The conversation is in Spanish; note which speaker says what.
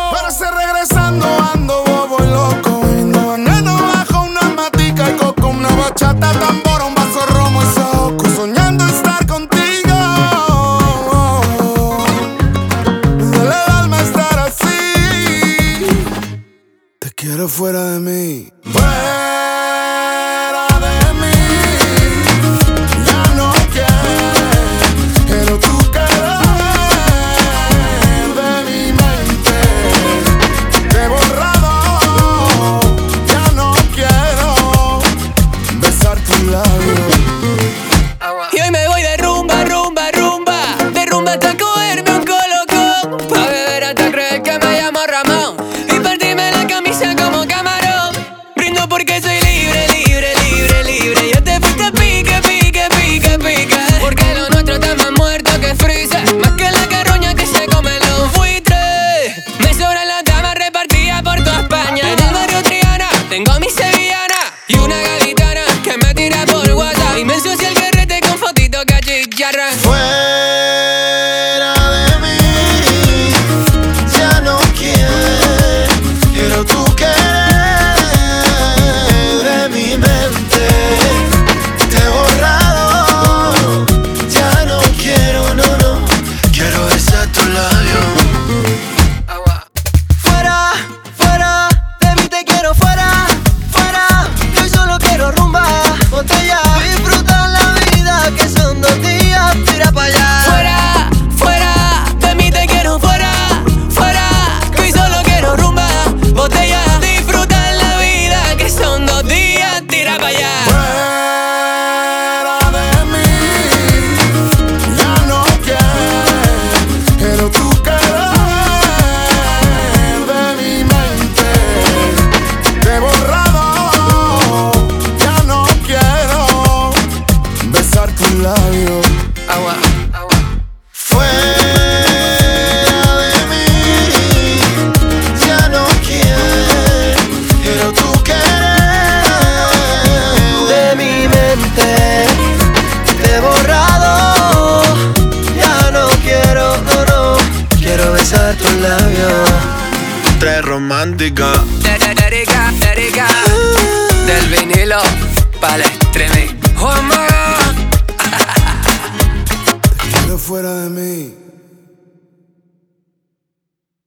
Speaker 1: Pero ese regresando ando bobo y loco. Y no veneno bajo una matica y coco. Una bachata, tambor, un vaso romo y soco. Soñando estar contigo. Me duele el alma estar así. Te quiero fuera de mí. Fuera de mí. Ya no quiero tu querer de mi mente. Te he borrado. Ya no quiero besar tus labios.
Speaker 2: Y hoy me voy de rumba, rumba, rumba. De rumba hasta cogerme un colocón. Pa' beber hasta creer que me llamo Ramón. Y partirme la camisa como camarón. Brindo porque soy libre, libre, libre, libre. Yo te fuiste pique, pique, pique, pique. Porque lo nuestro está más muerto que freezer. Más que la carroña que se come los buitres. Me sobran las damas repartidas por toda España. En el barrio Triana tengo mi sevillana. Y una gaditana que me tira por WhatsApp. Y me ensucia el carrete con fotitos cachicharras.
Speaker 1: Fuera de mí, ya no quiero tu querer de mi mente. Te he borrado, ya no quiero, no quiero besar tus labios.
Speaker 3: Fuera, fuera, de mí te quiero fuera, fuera. Yo solo quiero rumba, botella, disfrutar la vida que son 2 días, tira pa' allá.
Speaker 2: Fuera, fuera, de mí te quiero fuera, fuera. Que hoy solo quiero rumba, botella, disfrutar la vida que son 2 días, tira pa' allá.
Speaker 1: Fuera de mí, ya no quiero tu querer de mi mente. Te he borrado, ya no quiero besar tus labios.
Speaker 2: Agua, agua.
Speaker 1: Fuera de mí, ya no quiero tu querer
Speaker 3: De mi mente te he borrado, ya no quiero, no quiero besar tus labios.
Speaker 1: Tres romántica.
Speaker 2: Erika, Erika, del vinilo pa'l streaming. Oh my God.
Speaker 1: Quiero fuera de mí.